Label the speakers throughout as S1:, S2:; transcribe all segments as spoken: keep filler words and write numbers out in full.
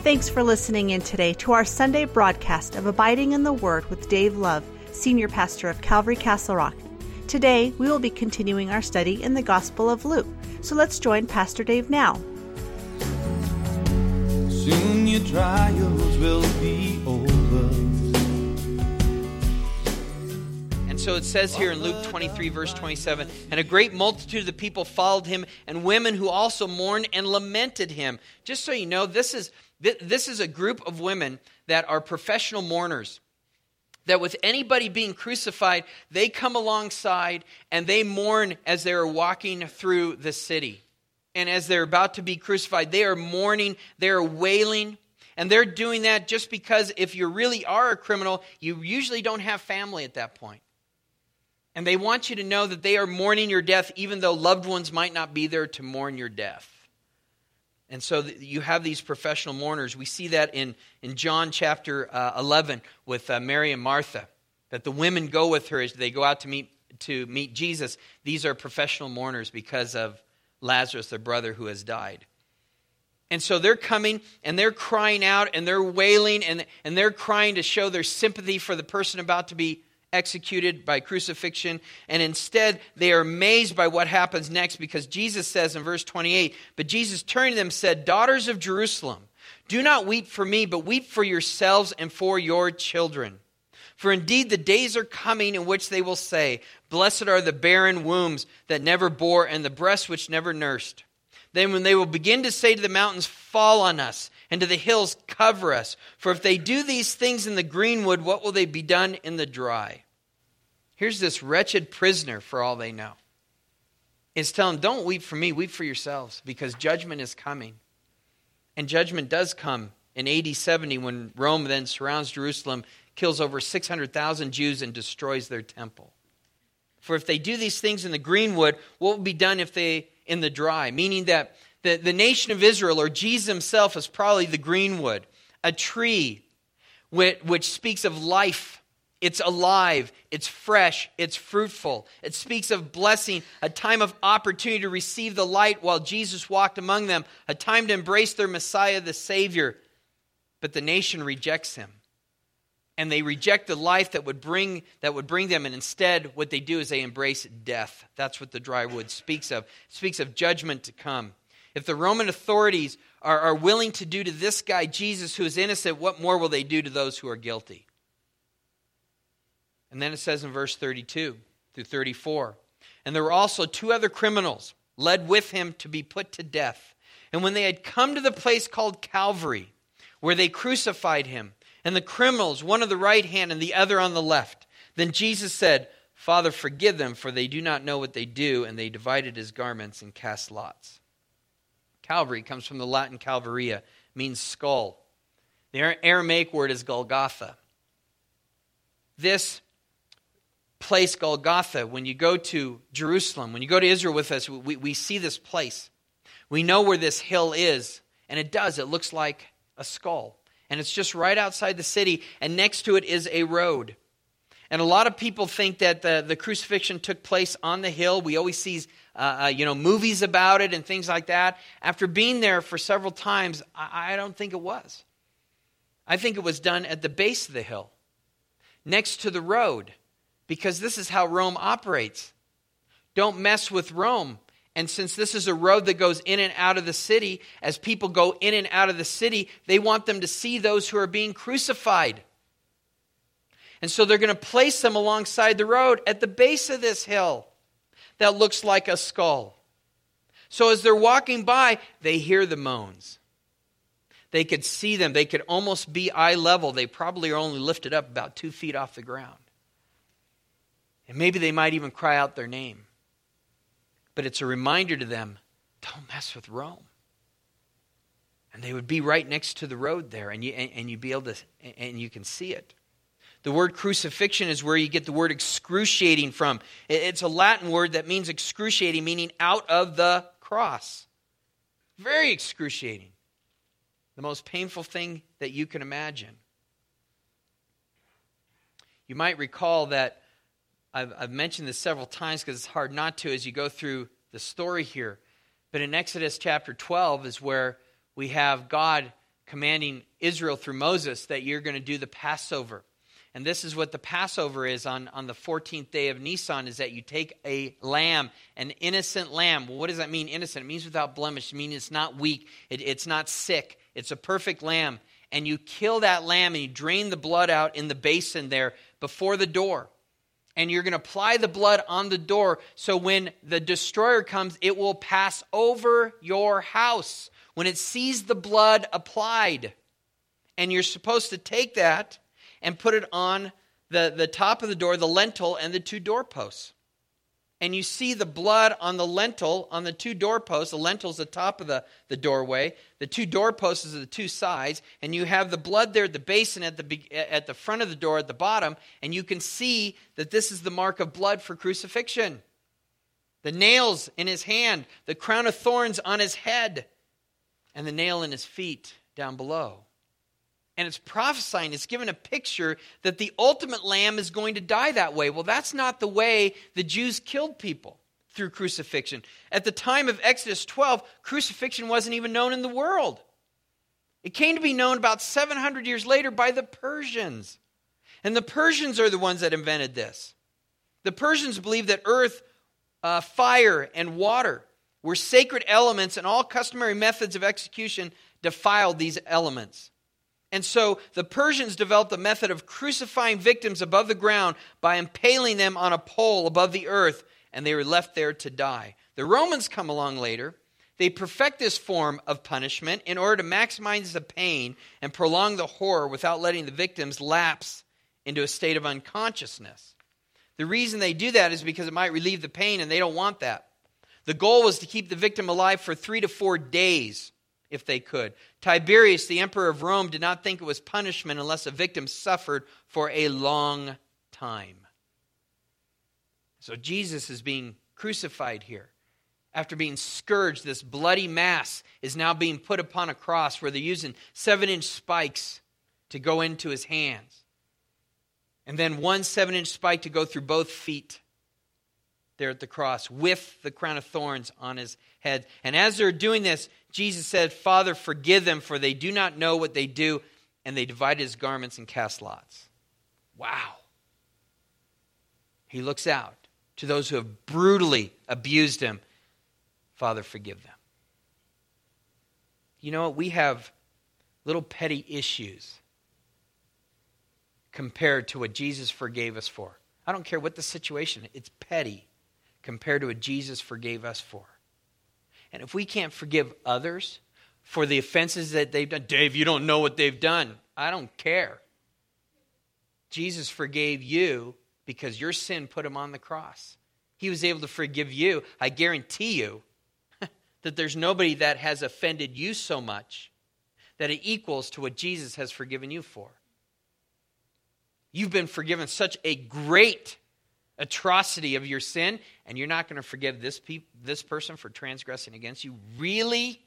S1: Thanks for listening in today to our Sunday broadcast of Abiding in the Word with Dave Love, Senior Pastor of Calvary Castle Rock. Today, we will be continuing our study in the Gospel of Luke. So let's join Pastor Dave now.
S2: Soon your trials will be over.
S3: And so it says here in Luke twenty-three, verse twenty-seven, and a great multitude of the people followed him, and women who also mourned and lamented him. Just so you know, this is this is a group of women that are professional mourners. That with anybody being crucified, they come alongside and they mourn as they are walking through the city. And as they're about to be crucified, they are mourning, they are wailing. And they're doing that just because if you really are a criminal, you usually don't have family at that point. And they want you to know that they are mourning your death, even though loved ones might not be there to mourn your death. And so you have these professional mourners. We see that in, in John chapter uh, eleven with uh, Mary and Martha, that the women go with her as they go out to meet to meet Jesus. These are professional mourners because of Lazarus, their brother, who has died. And so they're coming and they're crying out and they're wailing and, and they're crying to show their sympathy for the person about to be executed by crucifixion, and instead they are amazed by what happens next, because Jesus says in verse twenty-eight, but Jesus turned to them and said, daughters of Jerusalem, do not weep for me, but weep for yourselves and for your children. For indeed the days are coming in which they will say, blessed are the barren wombs that never bore and the breasts which never nursed. Then when they will begin to say to the mountains, fall on us, and to the hills, cover us. For if they do these things in the greenwood, what will they be done in the dry? Here's this wretched prisoner, for all they know. It's telling them, don't weep for me, weep for yourselves, because judgment is coming. And judgment does come in A D seventy when Rome then surrounds Jerusalem, kills over six hundred thousand Jews and destroys their temple. For if they do these things in the greenwood, what will be done if they in the dry? Meaning that the, the nation of Israel, or Jesus himself, is probably the greenwood, a tree which, which speaks of life. It's alive, it's fresh, it's fruitful. It speaks of blessing, a time of opportunity to receive the light while Jesus walked among them, a time to embrace their Messiah, the Savior. But the nation rejects him. And they reject the life that would bring that would bring them, and instead what they do is they embrace death. That's what the dry wood speaks of. It speaks of judgment to come. If the Roman authorities are, are willing to do to this guy, Jesus, who is innocent, what more will they do to those who are guilty? And then it says in verse thirty-two through thirty-four, and there were also two other criminals led with him to be put to death. And when they had come to the place called Calvary, where they crucified him, and the criminals, one on the right hand and the other on the left, then Jesus said, Father, forgive them, for they do not know what they do. And they divided his garments and cast lots. Calvary comes from the Latin calvaria, means skull. The Aramaic word is Golgotha. This place, Golgotha, when you go to Jerusalem, when you go to Israel with us, we, we see this place. We know where this hill is, and it does. It looks like a skull. And it's just right outside the city, and next to it is a road. And a lot of people think that the, the crucifixion took place on the hill. We always see uh, uh, you know, movies about it and things like that. After being there for several times, I, I don't think it was. I think it was done at the base of the hill, next to the road, because this is how Rome operates. Don't mess with Rome. And since this is a road that goes in and out of the city, as people go in and out of the city, they want them to see those who are being crucified. And so they're going to place them alongside the road at the base of this hill that looks like a skull. So as they're walking by, they hear the moans. They could see them. They could almost be eye level. They probably are only lifted up about two feet off the ground. And maybe they might even cry out their name. But it's a reminder to them, don't mess with Rome. And they would be right next to the road there, and you and, and you'd be able to, and you can see it. The word crucifixion is where you get the word excruciating from. It's a Latin word that means excruciating, meaning out of the cross. Very excruciating. The most painful thing that you can imagine. You might recall that I've, I've mentioned this several times because it's hard not to as you go through the story here. But in Exodus chapter twelve is where we have God commanding Israel through Moses that you're going to do the Passover. And this is what the Passover is on, on the fourteenth day of Nisan, is that you take a lamb, an innocent lamb. Well, what does that mean, innocent? It means without blemish. It means it's not weak. It, it's not sick. It's a perfect lamb. And you kill that lamb and you drain the blood out in the basin there before the door. And you're going to apply the blood on the door so when the destroyer comes, it will pass over your house when it sees the blood applied. And you're supposed to take that and put it on the, the top of the door, the lintel, and the two doorposts. And you see the blood on the lintel, on the two doorposts. The lintel's the top of the, the doorway. The two doorposts are the two sides. And you have the blood there at the basin at the, at the front of the door at the bottom. And you can see that this is the mark of blood for crucifixion. The nails in his hand, the crown of thorns on his head, and the nail in his feet down below. And it's prophesying, it's given a picture that the ultimate lamb is going to die that way. Well, that's not the way the Jews killed people, through crucifixion. At the time of Exodus twelve, crucifixion wasn't even known in the world. It came to be known about seven hundred years later by the Persians. And the Persians are the ones that invented this. The Persians believed that earth, uh, fire, and water were sacred elements, and all customary methods of execution defiled these elements. And so the Persians developed a method of crucifying victims above the ground by impaling them on a pole above the earth, and they were left there to die. The Romans come along later. They perfect this form of punishment in order to maximize the pain and prolong the horror without letting the victims lapse into a state of unconsciousness. The reason they do that is because it might relieve the pain, and they don't want that. The goal was to keep the victim alive for three to four days, if they could. Tiberius, the emperor of Rome, did not think it was punishment unless a victim suffered for a long time. So Jesus is being crucified here. After being scourged, this bloody mass is now being put upon a cross where they're using seven-inch spikes to go into his hands. And then one seven-inch spike to go through both feet there at the cross with the crown of thorns on his head. And as they're doing this, Jesus said, "Father, forgive them, for they do not know what they do." And they divided his garments and cast lots. Wow. He looks out to those who have brutally abused him. Father, forgive them. You know what? We have little petty issues compared to what Jesus forgave us for. I don't care what the situation is. It's petty compared to what Jesus forgave us for. And if we can't forgive others for the offenses that they've done, Dave, you don't know what they've done. I don't care. Jesus forgave you because your sin put him on the cross. He was able to forgive you. I guarantee you that there's nobody that has offended you so much that it equals to what Jesus has forgiven you for. You've been forgiven such a great atrocity of your sin, and you're not going to forgive this pe- this person for transgressing against you? Really?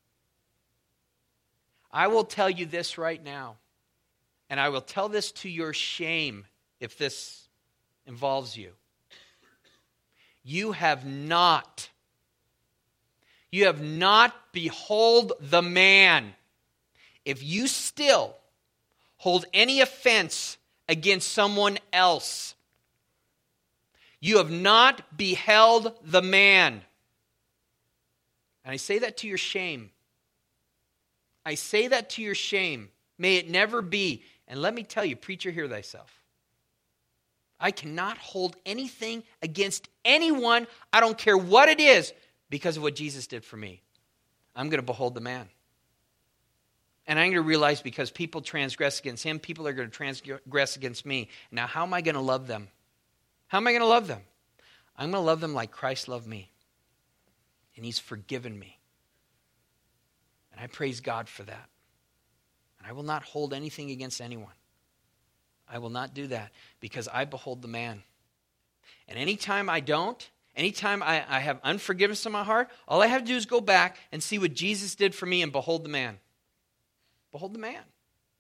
S3: I will tell you this right now, and I will tell this to your shame if this involves you. You have not, you have not behold the man. If you still hold any offense against someone else, you have not beheld the man. And I say that to your shame. I say that to your shame. May it never be. And let me tell you, preacher, hear thyself. I cannot hold anything against anyone, I don't care what it is, because of what Jesus did for me. I'm going to behold the man. And I'm going to realize because people transgress against him, people are going to transgress against me. Now, how am I going to love them? How am I going to love them? I'm going to love them like Christ loved me. And he's forgiven me. And I praise God for that. And I will not hold anything against anyone. I will not do that because I behold the man. And anytime I don't, anytime I, I have unforgiveness in my heart, all I have to do is go back and see what Jesus did for me and behold the man. Behold the man.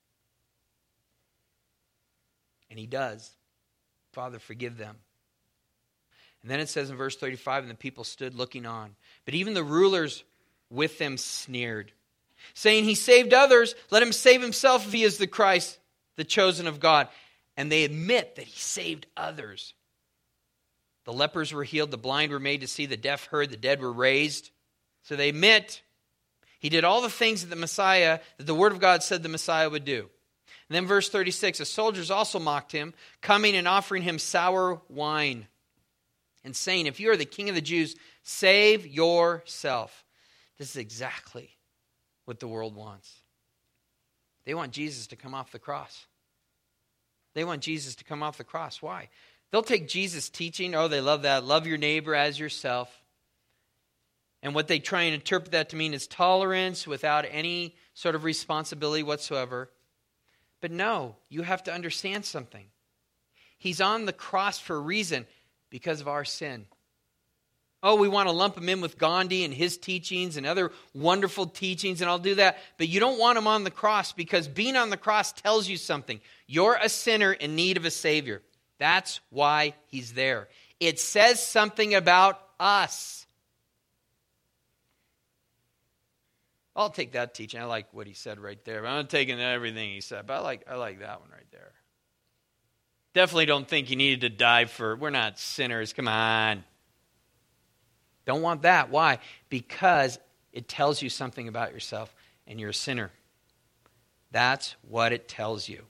S3: And he does. Father, forgive them. And then it says in verse thirty-five, and the people stood looking on. But even the rulers with them sneered. saying he saved others, let him save himself if he is the Christ, the chosen of God. And they admit that he saved others. The lepers were healed, the blind were made to see, the deaf heard, the dead were raised. So they admit he did all the things that the Messiah, that the Word of God said the Messiah would do. And then verse thirty-six, the soldiers also mocked him, coming and offering him sour wine, and saying, if you are the King of the Jews, save yourself. This is exactly what the world wants. They want Jesus to come off the cross. They want Jesus to come off the cross. Why? They'll take Jesus' teaching. Oh, they love that. Love your neighbor as yourself. And what they try and interpret that to mean is tolerance without any sort of responsibility whatsoever. But no, you have to understand something. He's on the cross for a reason, because of our sin. Oh, we want to lump him in with Gandhi and his teachings and other wonderful teachings, and I'll do that. But you don't want him on the cross, because being on the cross tells you something. You're a sinner in need of a Savior. That's why he's there. It says something about us. I'll take that teaching. I like what he said right there. I'm not taking everything he said, but I like I like that one right there. Definitely don't think he needed to die for, we're not sinners, come on. Don't want that. Why? Because it tells you something about yourself, and you're a sinner. That's what it tells you.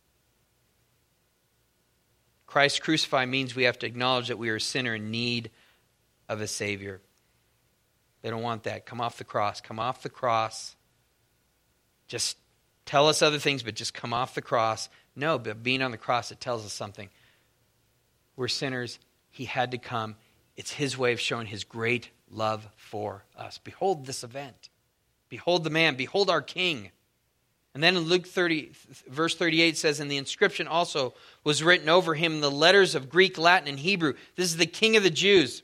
S3: Christ crucified means we have to acknowledge that we are a sinner in need of a Savior. They don't want that. Come off the cross. Come off the cross. Just tell us other things, but just come off the cross. No, but being on the cross, it tells us something. We're sinners. He had to come. It's his way of showing his great love for us. Behold this event. Behold the man. Behold our King. And then in Luke thirty, verse thirty-eight says, and the inscription also was written over him in the letters of Greek, Latin, and Hebrew. This is the King of the Jews.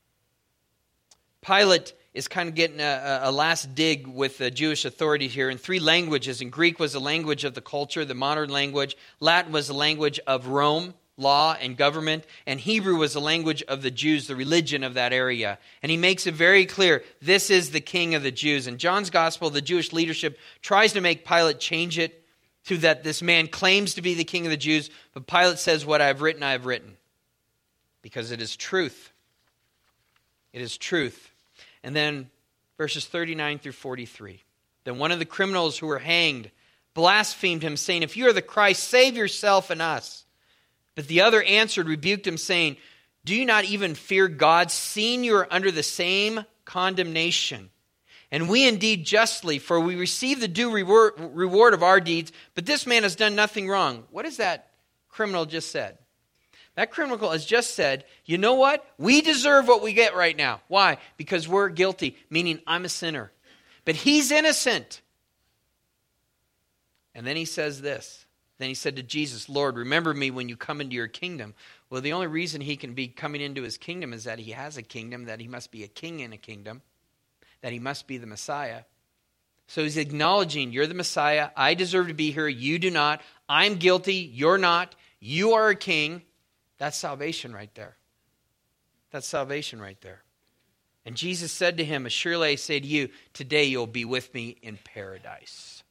S3: Pilate is kind of getting a, a last dig with the Jewish authorities here in three languages. And Greek was the language of the culture, the modern language. Latin was the language of Rome, law and government. And Hebrew was the language of the Jews, the religion of that area. And he makes it very clear, this is the King of the Jews. In John's Gospel, the Jewish leadership tries to make Pilate change it to that this man claims to be the King of the Jews. But Pilate says, what I've written, I have written. Because it is truth. It is truth. And then verses thirty-nine through forty-three. Then one of the criminals who were hanged blasphemed him, saying, if you are the Christ, save yourself and us. But the other answered, rebuked him, saying, do you not even fear God, seeing you are under the same condemnation? And we indeed justly, for we receive the due reward, reward of our deeds, but this man has done nothing wrong. What has that criminal just said? That criminal has just said, you know what? We deserve what we get right now. Why? Because we're guilty, meaning I'm a sinner. But he's innocent. And then he says this. Then he said to Jesus, Lord, remember me when you come into your kingdom. Well, the only reason he can be coming into his kingdom is that he has a kingdom, that he must be a king in a kingdom, that he must be the Messiah. So he's acknowledging, you're the Messiah. I deserve to be here. You do not. I'm guilty. You're not. You are a king. That's salvation right there. That's salvation right there. And Jesus said to him, assuredly I say to you, today you'll be with me in paradise.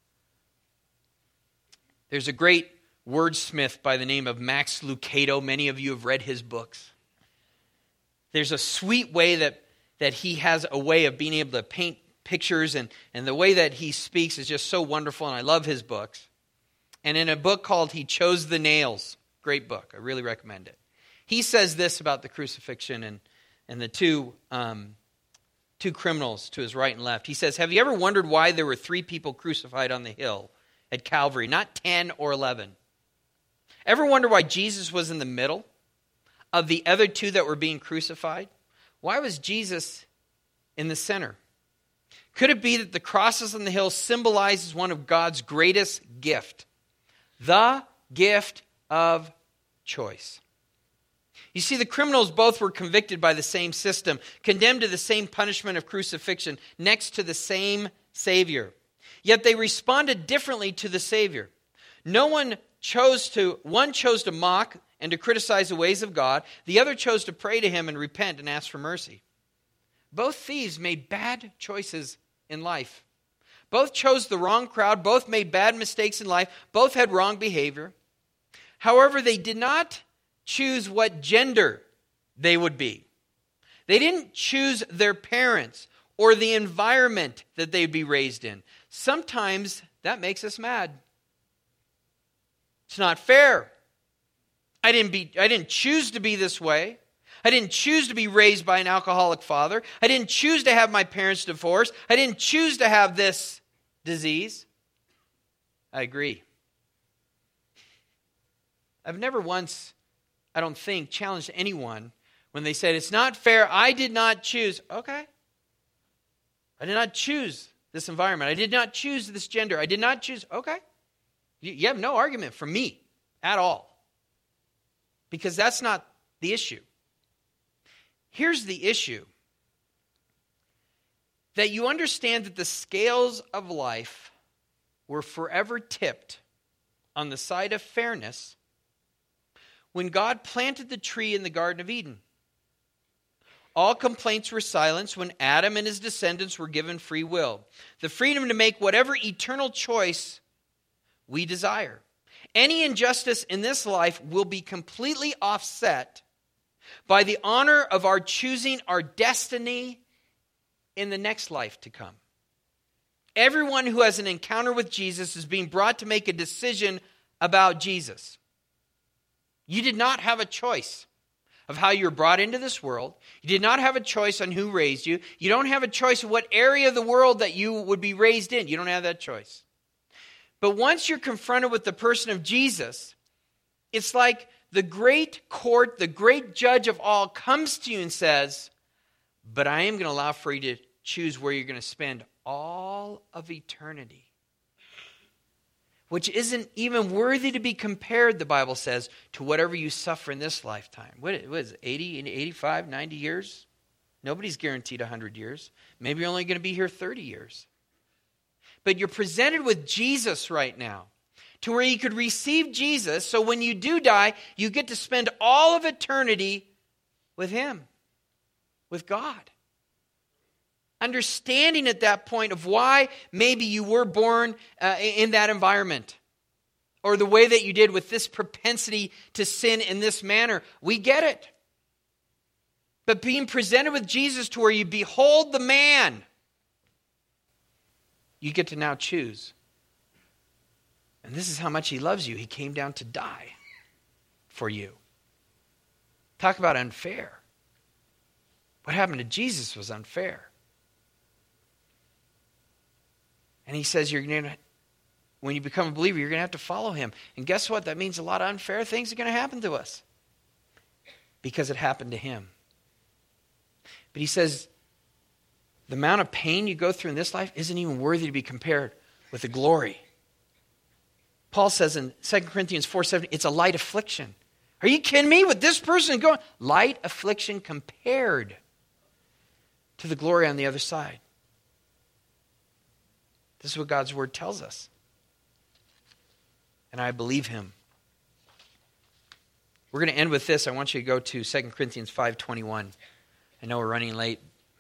S3: There's a great wordsmith by the name of Max Lucado. Many of you have read his books. There's a sweet way that, that he has a way of being able to paint pictures, and, and the way that he speaks is just so wonderful, and I love his books. And in a book called He Chose the Nails, great book. I really recommend it. He says this about the crucifixion and, and the two, um, two criminals to his right and left. He says, have you ever wondered why there were three people crucified on the hill at Calvary, not ten or eleven? Ever wonder why Jesus was in the middle of the other two that were being crucified? Why was Jesus in the center? Could it be that the crosses on the hill symbolizes one of God's greatest gift? The gift of choice. You see, the criminals both were convicted by the same system, condemned to the same punishment of crucifixion, next to the same Savior. Yet they responded differently to the Savior. No one chose to, one chose to mock and to criticize the ways of God. The other chose to pray to him and repent and ask for mercy. Both thieves made bad choices in life. Both chose the wrong crowd. Both made bad mistakes in life. Both had wrong behavior. However, they did not choose what gender they would be. They didn't choose their parents or the environment that they'd be raised in. Sometimes that makes us mad. It's not fair. I didn't be, I didn't choose to be this way. I didn't choose to be raised by an alcoholic father. I didn't choose to have my parents divorced. I didn't choose to have this disease. I agree. I've never once, I don't think, challenged anyone when they said, it's not fair, I did not choose. Okay. I did not choose this environment. I did not choose this gender. I did not choose. Okay. You have no argument from me at all. Because that's not the issue. Here's the issue. That you understand that the scales of life were forever tipped on the side of fairness when God planted the tree in the Garden of Eden. All complaints were silenced when Adam and his descendants were given free will. The freedom to make whatever eternal choice we desire. Any injustice in this life will be completely offset by the honor of our choosing our destiny in the next life to come. Everyone who has an encounter with Jesus is being brought to make a decision about Jesus. You did not have a choice of how you were brought into this world. You did not have a choice on who raised you. You don't have a choice of what area of the world that you would be raised in. You don't have that choice. But once you're confronted with the person of Jesus, it's like the great court, the great judge of all comes to you and says, but I am going to allow for you to choose where you're going to spend all of eternity. Which isn't even worthy to be compared, the Bible says, to whatever you suffer in this lifetime. What is it, eighty, eighty-five, ninety years? Nobody's guaranteed one hundred years. Maybe you're only going to be here thirty years. But you're presented with Jesus right now, to where you could receive Jesus, so when you do die, you get to spend all of eternity with Him, with God. Understanding at that point of why maybe you were born uh, in that environment, or the way that you did with this propensity to sin in this manner. We get it. But being presented with Jesus to where you behold the man, you get to now choose. And this is how much He loves you. He came down to die for you. Talk about unfair. What happened to Jesus was unfair. And He says, you're going to, when you become a believer, you're going to have to follow Him. And guess what? That means a lot of unfair things are going to happen to us. Because it happened to Him. But He says, the amount of pain you go through in this life isn't even worthy to be compared with the glory. Paul says in Second Corinthians four seven, it's a light affliction. Are you kidding me? With this person going, light affliction compared to the glory on the other side. This is what God's Word tells us. And I believe Him. We're going to end with this. I want you to go to Second Corinthians five twenty-one. I know we're running late.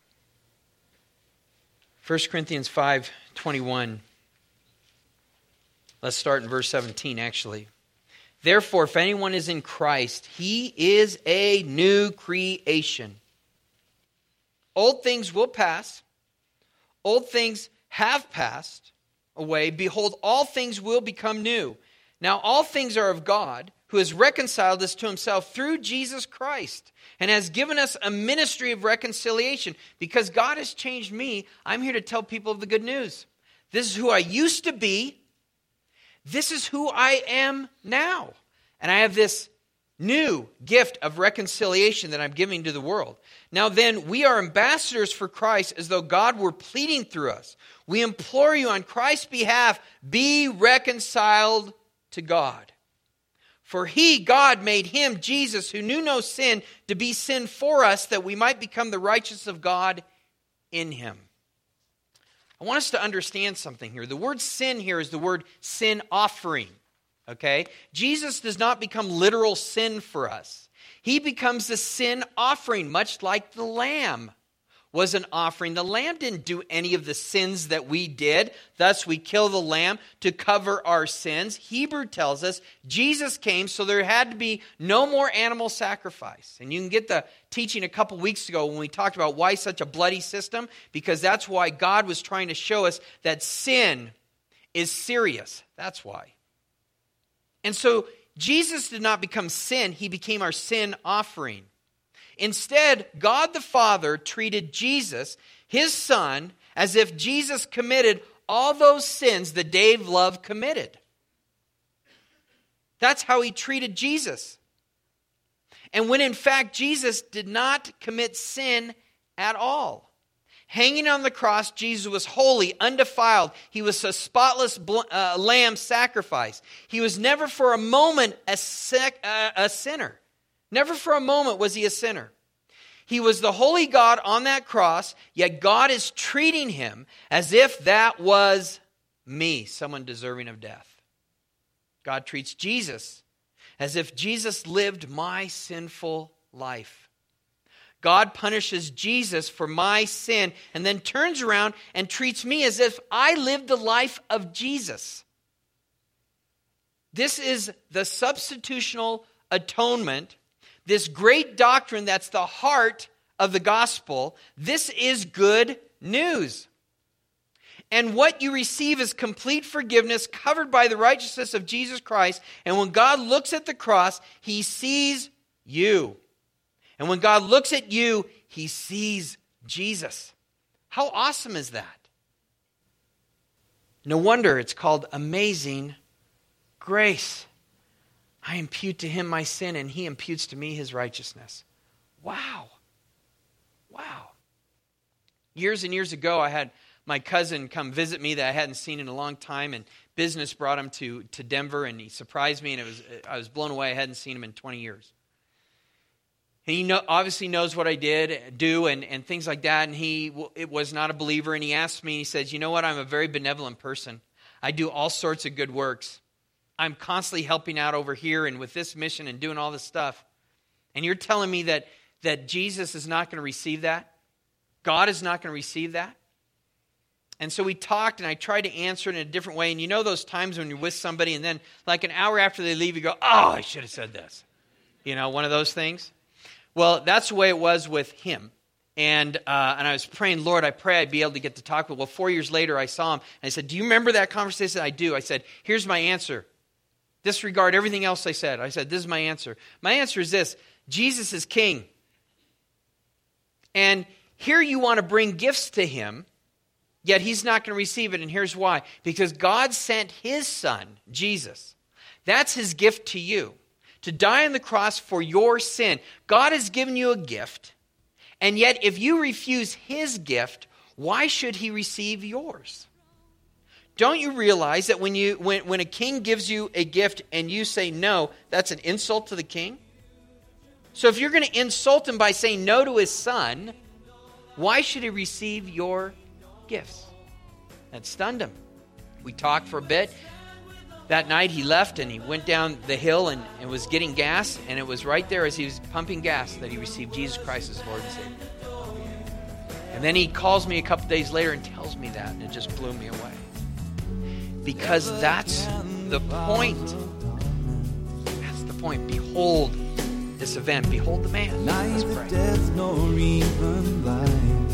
S3: First Corinthians five twenty-one. Let's start in verse seventeen, actually. Therefore, if anyone is in Christ, he is a new creation. Old things will pass. Old things have passed away. Behold, all things will become new. Now, all things are of God, who has reconciled us to Himself through Jesus Christ, and has given us a ministry of reconciliation. Because God has changed me, I'm here to tell people of the good news. This is who I used to be. This is who I am now. And I have this new gift of reconciliation that I'm giving to the world. Now then, we are ambassadors for Christ, as though God were pleading through us. We implore you on Christ's behalf, be reconciled to God. For He, God, made Him, Jesus, who knew no sin, to be sin for us, that we might become the righteousness of God in Him. I want us to understand something here. The word sin here is the word sin offering. Okay? Jesus does not become literal sin for us. He becomes the sin offering, much like the lamb was an offering. The lamb didn't do any of the sins that we did. Thus, we kill the lamb to cover our sins. Hebrew tells us Jesus came, so there had to be no more animal sacrifice. And you can get the teaching a couple weeks ago when we talked about why such a bloody system, because that's why God was trying to show us that sin is serious. That's why. And so Jesus did not become sin. He became our sin offering. Instead, God the Father treated Jesus, his son, as if Jesus committed all those sins that Dave Love committed. That's how he treated Jesus. And when in fact Jesus did not commit sin at all. Hanging on the cross, Jesus was holy, undefiled. He was a spotless bl- uh, lamb sacrifice. He was never for a moment a, sec- uh, a sinner. Never for a moment was he a sinner. He was the holy God on that cross, yet God is treating him as if that was me, someone deserving of death. God treats Jesus as if Jesus lived my sinful life. God punishes Jesus for my sin and then turns around and treats me as if I lived the life of Jesus. This is the substitutional atonement. This great doctrine that's the heart of the gospel. This is good news. And what you receive is complete forgiveness covered by the righteousness of Jesus Christ. And when God looks at the cross, he sees you. And when God looks at you, he sees Jesus. How awesome is that? No wonder it's called amazing grace. I impute to him my sin, and he imputes to me his righteousness. Wow. Wow. Years and years ago, I had my cousin come visit me that I hadn't seen in a long time, and business brought him to, to Denver, and he surprised me, and it was I was blown away. I hadn't seen him in twenty years. And he know, obviously knows what I did, do, and, and things like that, and he it was not a believer, and he asked me, he says, you know what, I'm a very benevolent person. I do all sorts of good works. I'm constantly helping out over here and with this mission and doing all this stuff. And you're telling me that, that Jesus is not going to receive that? God is not going to receive that? And so we talked, and I tried to answer it in a different way. And you know those times when you're with somebody, and then like an hour after they leave, you go, oh, I should have said this. You know, one of those things. Well, that's the way it was with him. And uh, and I was praying, Lord, I pray I'd be able to get to talk with him. Well, four years later, I saw him, and I said, do you remember that conversation? I do. I said, here's my answer. Disregard everything else I said. I said, this is my answer. My answer is this. Jesus is king. And here you want to bring gifts to him, yet he's not going to receive it. And here's why. Because God sent his son, Jesus. That's his gift to you. To die on the cross for your sin. God has given you a gift. And yet if you refuse his gift, why should he receive yours? Don't you realize that when you when, when a king gives you a gift and you say no, that's an insult to the king? So if you're going to insult him by saying no to his son, why should he receive your gifts? That stunned him. We talked for a bit. That night he left and he went down the hill and, and was getting gas. And it was right there as he was pumping gas that he received Jesus Christ as Lord and Savior. And then he calls me a couple days later and tells me that. And it just blew me away. Because that's the point. That's the point. Behold this event. Behold the man. Let's pray.
S2: Death, nor even life.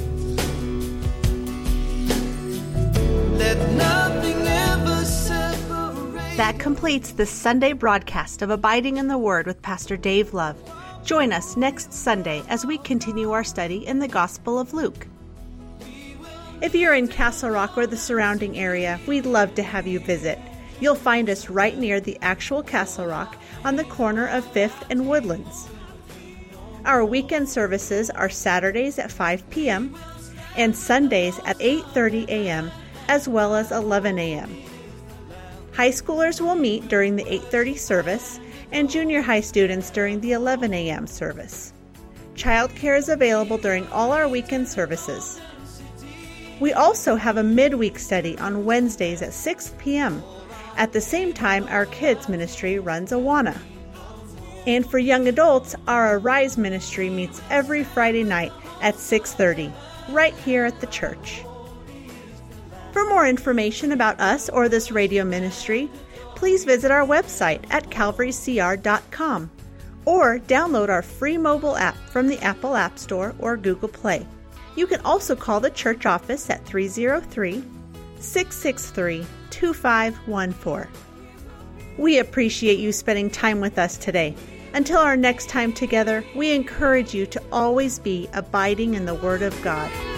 S2: Let nothing ever separate.
S1: That completes the Sunday broadcast of Abiding in the Word with Pastor Dave Love. Join us next Sunday as we continue our study in the Gospel of Luke. If you're in Castle Rock or the surrounding area, we'd love to have you visit. You'll find us right near the actual Castle Rock on the corner of fifth and Woodlands. Our weekend services are Saturdays at five p.m. and Sundays at eight thirty a.m. as well as eleven a.m. High schoolers will meet during the eight thirty service and junior high students during the eleven a.m. service. Childcare is available during all our weekend services. We also have a midweek study on Wednesdays at six p.m. At the same time, our kids ministry runs Awana. And for young adults, our Arise ministry meets every Friday night at six thirty. right here at the church. For more information about us or this radio ministry, please visit our website at calvary c r dot com or download our free mobile app from the Apple App Store or Google Play. You can also call the church office at three oh three, six six three, two five one four. We appreciate you spending time with us today. Until our next time together, we encourage you to always be abiding in the Word of God.